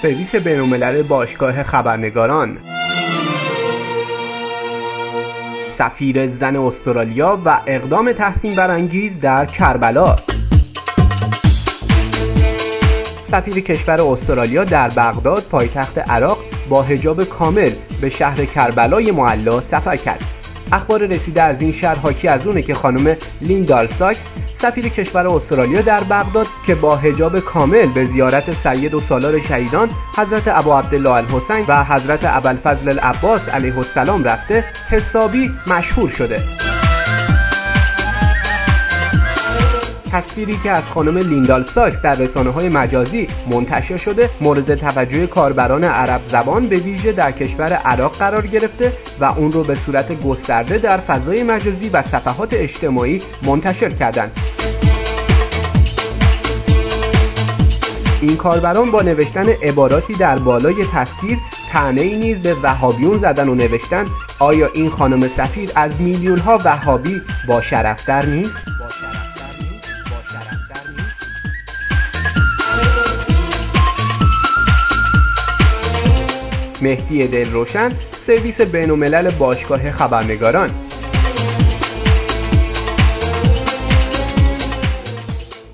سرویس بین‌الملل باشگاه خبرنگاران. سفیر زن استرالیا و اقدام تحسین برانگیز در کربلا. سفیر کشور استرالیا در بغداد پایتخت عراق با حجاب کامل به شهر کربلای معلی سفر کرد. اخبار رسیده از این شهر حاکی از اونه که خانم لیندال ساکس سفیر کشور استرالیا در بغداد که با حجاب کامل به زیارت سید و سالار شهیدان حضرت ابا عبدالله الحسین و حضرت ابوالفضل العباس علیه السلام رفته حسابی مشهور شده. تصویری که از خانم لیندال ساکس در رسانه‌های مجازی منتشر شده مورد توجه کاربران عرب زبان به ویژه در کشور عراق قرار گرفته و اون رو به صورت گسترده در فضای مجازی و صفحات اجتماعی منتشر کردند. این کاربران با نوشتن عباراتی در بالای تصویر طعنه‌ای نیز به وهابیون زدن و نوشتن آیا این خانم سفیر از میلیون‌ها وهابی با شرفتر نیست؟ مهدی دلروشن، سرویس بین‌الملل باشگاه خبرنگاران.